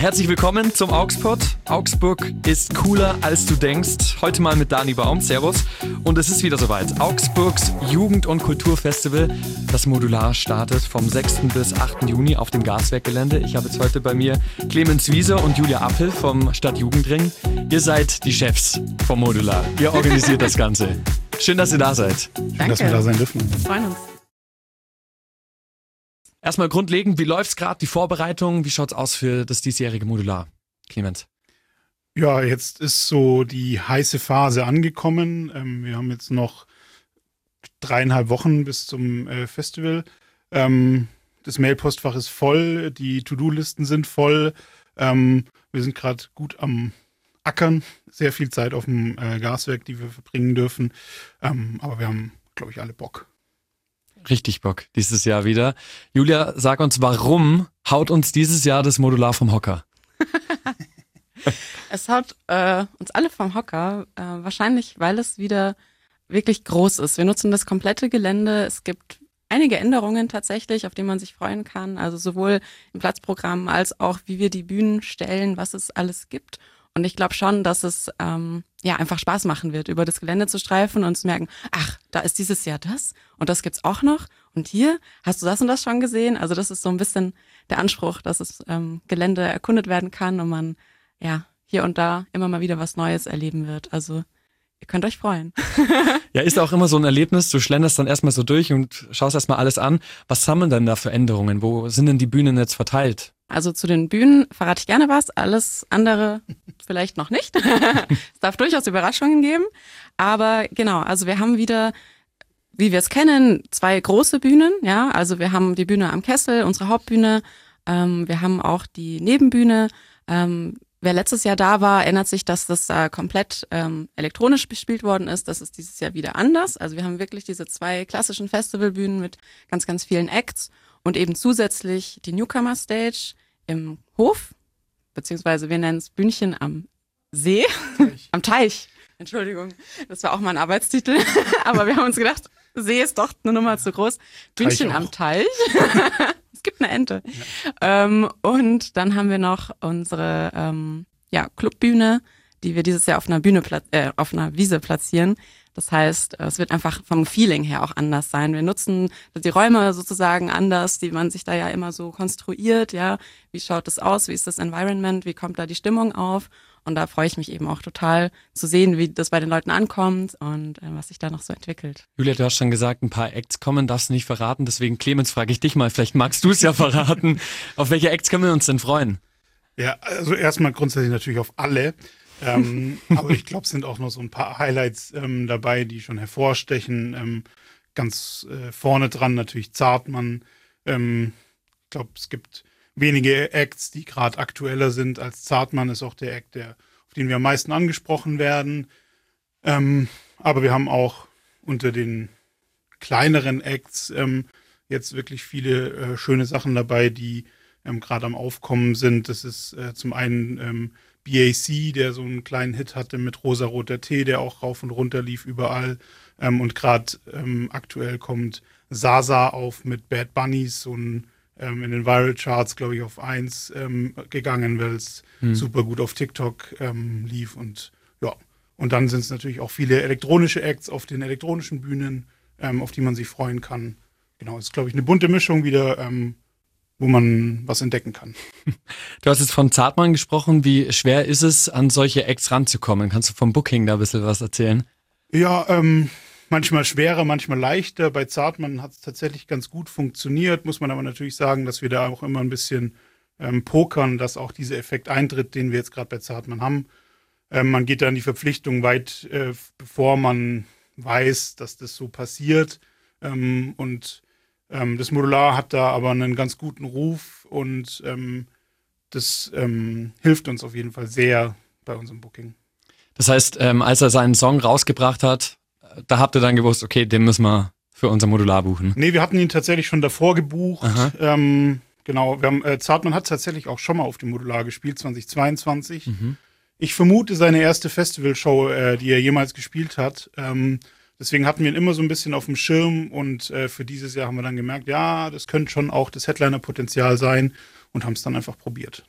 Herzlich willkommen zum Augsburg. Augsburg ist cooler, als du denkst. Heute mal mit Dani Baum. Servus. Und es ist wieder soweit. Augsburgs Jugend- und Kulturfestival. Das Modular startet vom 6. bis 8. Juni auf dem Gaswerkgelände. Ich habe jetzt heute bei mir Clemens Wieser und Julia Appel vom Stadtjugendring. Ihr seid die Chefs vom Modular. Ihr organisiert das Ganze. Schön, dass ihr da seid. Schön, dass wir da sein dürfen. Wir freuen uns. Erstmal grundlegend, wie läuft's gerade, die Vorbereitung? Wie schaut's aus für das diesjährige Modular? Clemens? Ja, jetzt ist so die heiße Phase angekommen. Wir haben jetzt noch 3,5 Wochen bis zum Festival. Das Mailpostfach ist voll, die To-Do-Listen sind voll. Wir sind gerade gut am Ackern, sehr viel Zeit auf dem Gaswerk, die wir verbringen dürfen. Aber wir haben, glaube ich, alle Bock. Richtig Bock dieses Jahr wieder. Julia, sag uns, warum haut uns dieses Jahr das Modular vom Hocker? Es haut uns alle vom Hocker, wahrscheinlich, weil es wieder wirklich groß ist. Wir nutzen das komplette Gelände. Es gibt einige Änderungen tatsächlich, auf die man sich freuen kann. Also sowohl im Platzprogramm als auch, wie wir die Bühnen stellen, was es alles gibt. Und ich glaube schon, dass es einfach Spaß machen wird, über das Gelände zu streifen und zu merken, ach, da ist dieses Jahr das und das gibt's auch noch. Und hier, hast du das und das schon gesehen? Also das ist so ein bisschen der Anspruch, dass das Gelände erkundet werden kann und man hier und da immer mal wieder was Neues erleben wird. Also ihr könnt euch freuen. Ja, ist auch immer so ein Erlebnis. Du schlenderst dann erstmal so durch und schaust erstmal alles an. Was haben wir denn da für Änderungen? Wo sind denn die Bühnen jetzt verteilt? Also zu den Bühnen verrate ich gerne was, alles andere vielleicht noch nicht. Es darf durchaus Überraschungen geben, aber genau, also wir haben wieder, wie wir es kennen, 2 große Bühnen, ja, also wir haben die Bühne am Kessel, unsere Hauptbühne, wir haben auch die Nebenbühne. Wer letztes Jahr da war, erinnert sich, dass das komplett elektronisch bespielt worden ist. Das ist dieses Jahr wieder anders. Also wir haben wirklich diese 2 klassischen Festivalbühnen mit ganz, ganz vielen Acts und eben zusätzlich die Newcomer Stage im Hof, beziehungsweise wir nennen es Bühnchen am See, am Teich. Entschuldigung, das war auch mal ein Arbeitstitel, aber wir haben uns gedacht, See ist doch eine Nummer zu groß. Bühnchen am Teich. Es gibt eine Ente. Ja. Und dann haben wir noch unsere Clubbühne, die wir dieses Jahr auf einer auf einer Wiese platzieren. Das heißt, es wird einfach vom Feeling her auch anders sein. Wir nutzen die Räume sozusagen anders, die man sich da ja immer so konstruiert. Ja, wie schaut das aus? Wie ist das Environment? Wie kommt da die Stimmung auf? Und da freue ich mich eben auch total zu sehen, wie das bei den Leuten ankommt und was sich da noch so entwickelt. Julia, du hast schon gesagt, ein paar Acts kommen, darfst du nicht verraten. Deswegen, Clemens, frage ich dich mal, vielleicht magst du es ja verraten. Auf welche Acts können wir uns denn freuen? Ja, also erstmal grundsätzlich natürlich auf alle. Aber ich glaube, es sind auch noch so ein paar Highlights dabei, die schon hervorstechen. Ganz vorne dran natürlich Zartmann. Ich glaube, es gibt wenige Acts, die gerade aktueller sind als Zartmann. Ist auch der Act, auf den wir am meisten angesprochen werden. Aber wir haben auch unter den kleineren Acts jetzt wirklich viele schöne Sachen dabei, die gerade am Aufkommen sind. Das ist zum einen BAC, der so einen kleinen Hit hatte mit Rosaroter Tee, der auch rauf und runter lief überall. Und gerade aktuell kommt Sasa auf mit Bad Bunnies, so ein in den Viral Charts, glaube ich, auf 1 gegangen, weil es super gut auf TikTok lief. Und ja, und dann sind es natürlich auch viele elektronische Acts auf den elektronischen Bühnen, auf die man sich freuen kann. Genau, es ist, glaube ich, eine bunte Mischung wieder, wo man was entdecken kann. Du hast jetzt von Zartmann gesprochen. Wie schwer ist es, an solche Acts ranzukommen? Kannst du vom Booking da ein bisschen was erzählen? Ja, manchmal schwerer, manchmal leichter. Bei Zartmann hat es tatsächlich ganz gut funktioniert. Muss man aber natürlich sagen, dass wir da auch immer ein bisschen pokern, dass auch dieser Effekt eintritt, den wir jetzt gerade bei Zartmann haben. Man geht da in die Verpflichtung weit, bevor man weiß, dass das so passiert. Das Modular hat da aber einen ganz guten Ruf und das hilft uns auf jeden Fall sehr bei unserem Booking. Das heißt, als er seinen Song rausgebracht hat, da habt ihr dann gewusst, okay, den müssen wir für unser Modular buchen. Nee, wir hatten ihn tatsächlich schon davor gebucht. Genau, Zartmann hat tatsächlich auch schon mal auf dem Modular gespielt, 2022. Ich vermute seine erste Festivalshow, die er jemals gespielt hat. Deswegen hatten wir ihn immer so ein bisschen auf dem Schirm und für dieses Jahr haben wir dann gemerkt, ja, das könnte schon auch das Headliner-Potenzial sein und haben es dann einfach probiert.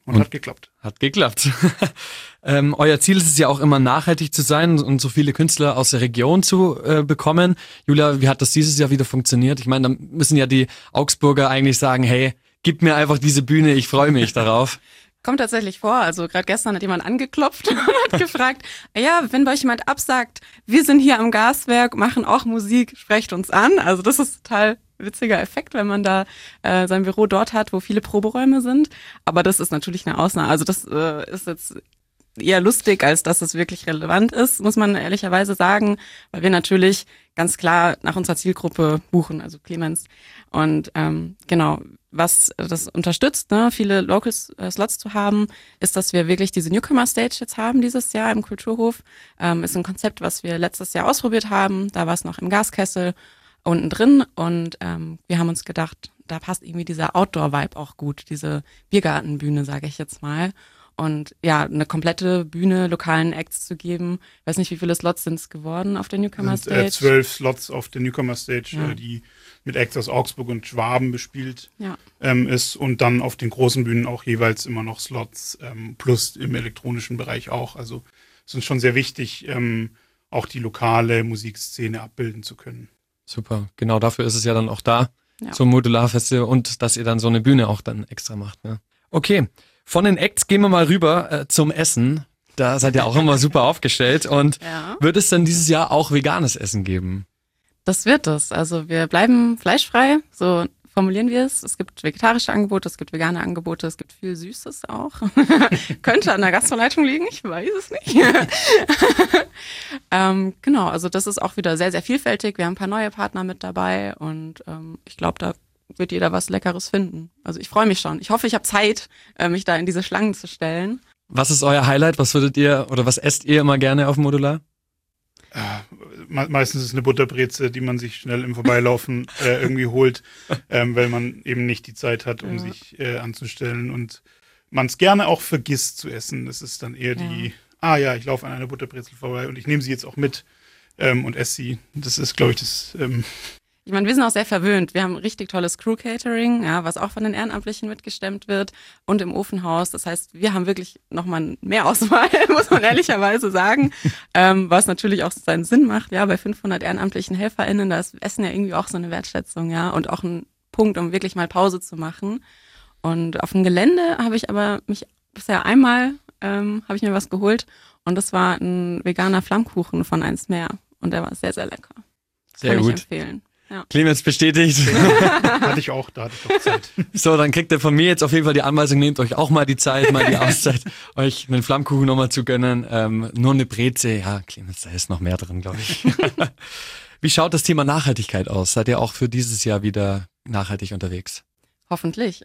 Und hat geklappt. Hat geklappt. Euer Ziel ist es ja auch immer, nachhaltig zu sein und so viele Künstler aus der Region zu bekommen. Julia, wie hat das dieses Jahr wieder funktioniert? Ich meine, da müssen ja die Augsburger eigentlich sagen, hey, gib mir einfach diese Bühne, ich freue mich darauf. Kommt tatsächlich vor. Also gerade gestern hat jemand angeklopft und hat gefragt, ja, wenn bei euch jemand absagt, wir sind hier am Gaswerk, machen auch Musik, sprecht uns an. Also das ist total witziger Effekt, wenn man da sein Büro dort hat, wo viele Proberäume sind. Aber das ist natürlich eine Ausnahme. Also das ist jetzt eher lustig, als dass es wirklich relevant ist, muss man ehrlicherweise sagen, weil wir natürlich ganz klar nach unserer Zielgruppe buchen, also Clemens. Und genau, was das unterstützt, ne, viele Local Slots zu haben, ist, dass wir wirklich diese Newcomer Stage jetzt haben dieses Jahr im Kulturhof. Ist ein Konzept, was wir letztes Jahr ausprobiert haben. Da war es noch im Gaskessel unten drin und wir haben uns gedacht, da passt irgendwie dieser Outdoor-Vibe auch gut, diese Biergartenbühne, sage ich jetzt mal. Und ja, eine komplette Bühne lokalen Acts zu geben. Ich weiß nicht, wie viele Slots sind es geworden auf der Newcomer Stage? 12 Slots auf der Newcomer Stage, Ja. Die mit Acts aus Augsburg und Schwaben bespielt Ja. ist. Und dann auf den großen Bühnen auch jeweils immer noch Slots, plus im elektronischen Bereich auch. Also es ist schon sehr wichtig, auch die lokale Musikszene abbilden zu können. Super, genau dafür ist es ja dann auch da, Ja. zum Modularfestival und dass ihr dann so eine Bühne auch dann extra macht. Ne? Okay, von den Acts gehen wir mal rüber zum Essen. Da seid ihr auch immer super aufgestellt. Und Ja. wird es dann dieses Jahr auch veganes Essen geben? Das wird es. Also wir bleiben fleischfrei, so formulieren wir es. Es gibt vegetarische Angebote, es gibt vegane Angebote, es gibt viel Süßes auch. Könnte an der Gastroleitung liegen, ich weiß es nicht. Genau, also das ist auch wieder sehr, sehr vielfältig. Wir haben ein paar neue Partner mit dabei und ich glaube, da wird jeder was Leckeres finden. Also ich freue mich schon. Ich hoffe, ich habe Zeit, mich da in diese Schlangen zu stellen. Was ist euer Highlight? Was würdet ihr oder was esst ihr immer gerne auf dem Modular? Meistens ist es eine Butterbreze, die man sich schnell im Vorbeilaufen irgendwie holt, weil man eben nicht die Zeit hat, um sich anzustellen und man es gerne auch vergisst zu essen. Das ist dann eher ich laufe an einer Butterbrezel vorbei und ich nehme sie jetzt auch mit und esse sie. Das ist, glaube ich, das... Ich meine, wir sind auch sehr verwöhnt. Wir haben richtig tolles Crew-Catering, ja, was auch von den Ehrenamtlichen mitgestemmt wird und im Ofenhaus. Das heißt, wir haben wirklich nochmal mehr Auswahl, muss man ehrlicherweise sagen, was natürlich auch seinen Sinn macht. Ja, bei 500 ehrenamtlichen HelferInnen, da ist Essen ja irgendwie auch so eine Wertschätzung, ja, und auch ein Punkt, um wirklich mal Pause zu machen. Und auf dem Gelände habe ich aber mich bisher einmal, habe ich mir was geholt und das war ein veganer Flammkuchen von Eins Mehr und der war sehr, sehr lecker. Sehr Kann gut. ich empfehlen. Ja. Clemens bestätigt. da hatte ich auch Zeit. So, dann kriegt ihr von mir jetzt auf jeden Fall die Anweisung, nehmt euch auch mal die Zeit, mal die Auszeit, euch einen Flammkuchen nochmal zu gönnen. Nur eine Breze, ja, Clemens, da ist noch mehr drin, glaube ich. Wie schaut das Thema Nachhaltigkeit aus? Seid ihr auch für dieses Jahr wieder nachhaltig unterwegs? Hoffentlich.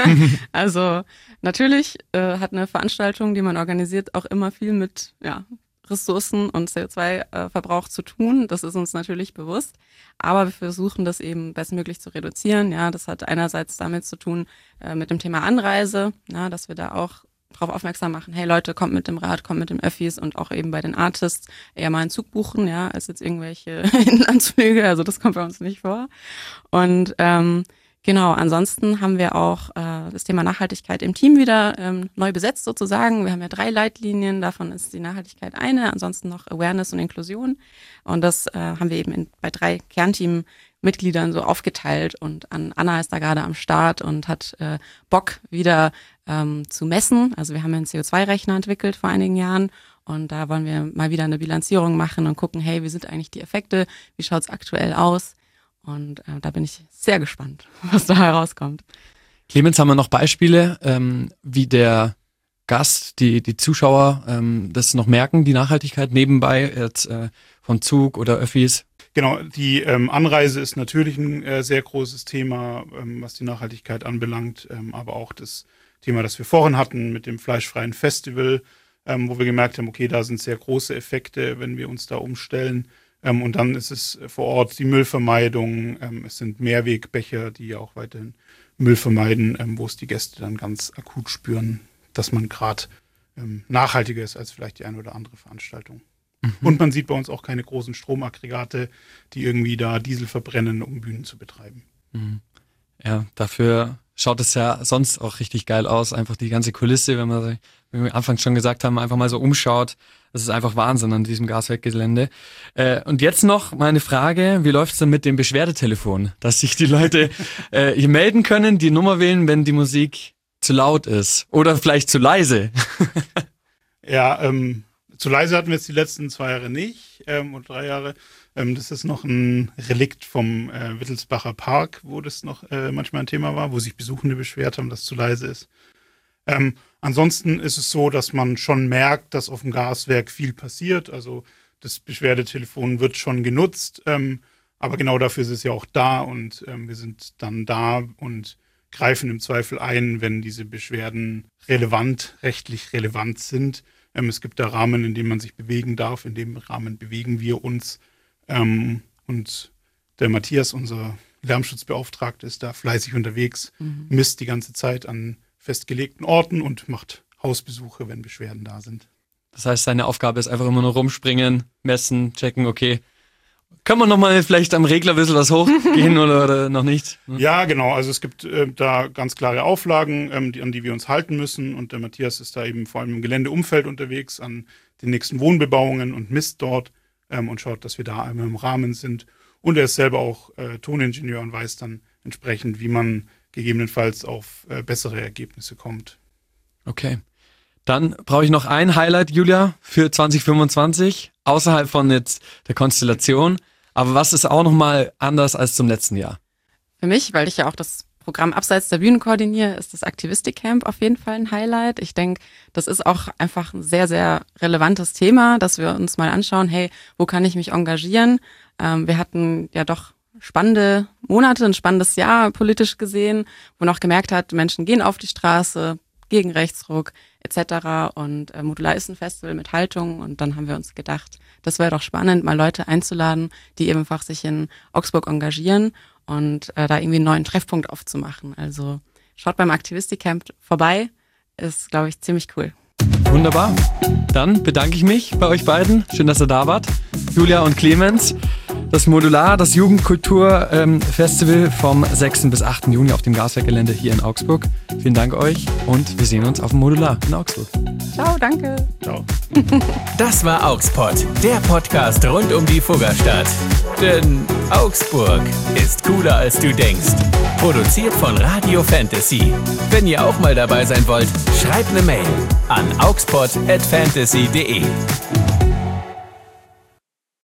Also natürlich hat eine Veranstaltung, die man organisiert, auch immer viel mit Ressourcen und CO2-Verbrauch zu tun. Das ist uns natürlich bewusst. Aber wir versuchen das eben bestmöglich zu reduzieren. Ja, das hat einerseits damit zu tun mit dem Thema Anreise, ja, dass wir da auch darauf aufmerksam machen, hey Leute, kommt mit dem Rad, kommt mit dem Öffis und auch eben bei den Artists eher mal einen Zug buchen, ja, als jetzt irgendwelche Inlandsflüge. Also das kommt bei uns nicht vor. Und genau, ansonsten haben wir auch das Thema Nachhaltigkeit im Team wieder neu besetzt sozusagen. Wir haben ja 3 Leitlinien, davon ist die Nachhaltigkeit eine, ansonsten noch Awareness und Inklusion. Und das haben wir eben bei 3 Kernteammitgliedern so aufgeteilt. Und Anna ist da gerade am Start und hat Bock wieder zu messen. Also wir haben einen CO2-Rechner entwickelt vor einigen Jahren. Und da wollen wir mal wieder eine Bilanzierung machen und gucken, hey, wie sind eigentlich die Effekte? Wie schaut's aktuell aus? Und da bin ich sehr gespannt, was da herauskommt. Clemens, haben wir noch Beispiele, wie der Gast, die Zuschauer das noch merken, die Nachhaltigkeit nebenbei jetzt vom Zug oder Öffis? Genau, die Anreise ist natürlich ein sehr großes Thema, was die Nachhaltigkeit anbelangt, aber auch das Thema, das wir vorhin hatten mit dem fleischfreien Festival, wo wir gemerkt haben, okay, da sind sehr große Effekte, wenn wir uns da umstellen. Und dann ist es vor Ort die Müllvermeidung, es sind Mehrwegbecher, die ja auch weiterhin Müll vermeiden, wo es die Gäste dann ganz akut spüren, dass man gerade nachhaltiger ist als vielleicht die eine oder andere Veranstaltung. Und man sieht bei uns auch keine großen Stromaggregate, die irgendwie da Diesel verbrennen, um Bühnen zu betreiben. Ja, dafür schaut es ja sonst auch richtig geil aus. Einfach die ganze Kulisse, wenn wir anfangs schon gesagt haben, einfach mal so umschaut. Das ist einfach Wahnsinn an diesem Gaswerkgelände. Und jetzt noch meine Frage, wie läuft's denn mit dem Beschwerdetelefon? Dass sich die Leute hier melden können, die Nummer wählen, wenn die Musik zu laut ist oder vielleicht zu leise. Ja, zu leise hatten wir jetzt die letzten 2 Jahre nicht und 3 Jahre. Das ist noch ein Relikt vom Wittelsbacher Park, wo das noch manchmal ein Thema war, wo sich Besuchende beschwert haben, dass es zu leise ist. Ansonsten ist es so, dass man schon merkt, dass auf dem Gaswerk viel passiert. Also das Beschwerdetelefon wird schon genutzt, aber genau dafür ist es ja auch da und wir sind dann da und greifen im Zweifel ein, wenn diese Beschwerden rechtlich relevant sind. Es gibt da Rahmen, in denen man sich bewegen darf. In dem Rahmen bewegen wir uns. Und der Matthias, unser Lärmschutzbeauftragter, ist da fleißig unterwegs, misst die ganze Zeit an festgelegten Orten und macht Hausbesuche, wenn Beschwerden da sind. Das heißt, seine Aufgabe ist einfach immer nur rumspringen, messen, checken, okay. Kann man nochmal vielleicht am Regler ein bisschen was hochgehen oder noch nicht? Ja, genau. Also es gibt da ganz klare Auflagen, an die wir uns halten müssen. Und der Matthias ist da eben vor allem im Geländeumfeld unterwegs, an den nächsten Wohnbebauungen und misst dort und schaut, dass wir da einmal im Rahmen sind. Und er ist selber auch Toningenieur und weiß dann entsprechend, wie man gegebenenfalls auf bessere Ergebnisse kommt. Okay. Dann brauche ich noch ein Highlight, Julia, für 2025, außerhalb von jetzt der Konstellation. Aber was ist auch nochmal anders als zum letzten Jahr? Für mich, weil ich ja auch das Programm Abseits der Bühnen koordiniere, ist das Aktivistik-Camp auf jeden Fall ein Highlight. Ich denke, das ist auch einfach ein sehr, sehr relevantes Thema, dass wir uns mal anschauen, hey, wo kann ich mich engagieren? Wir hatten ja doch spannende Monate, ein spannendes Jahr politisch gesehen, wo man auch gemerkt hat, Menschen gehen auf die Straße gegen Rechtsruck etc. Und Modular ist ein Festival mit Haltung und dann haben wir uns gedacht, das wäre doch spannend, mal Leute einzuladen, die einfach sich in Augsburg engagieren und da irgendwie einen neuen Treffpunkt aufzumachen. Also schaut beim Aktivistik-Camp vorbei, ist, glaube ich, ziemlich cool. Wunderbar. Dann bedanke ich mich bei euch beiden. Schön, dass ihr da wart. Julia und Clemens. Das Modular, das Jugendkulturfestival vom 6. bis 8. Juni auf dem Gaswerkgelände hier in Augsburg. Vielen Dank euch und wir sehen uns auf dem Modular in Augsburg. Ciao, danke. Ciao. Das war Augspod, der Podcast rund um die Fuggerstadt. Denn Augsburg ist cooler als du denkst. Produziert von Radio Fantasy. Wenn ihr auch mal dabei sein wollt, schreibt eine Mail an augspod@fantasy.de.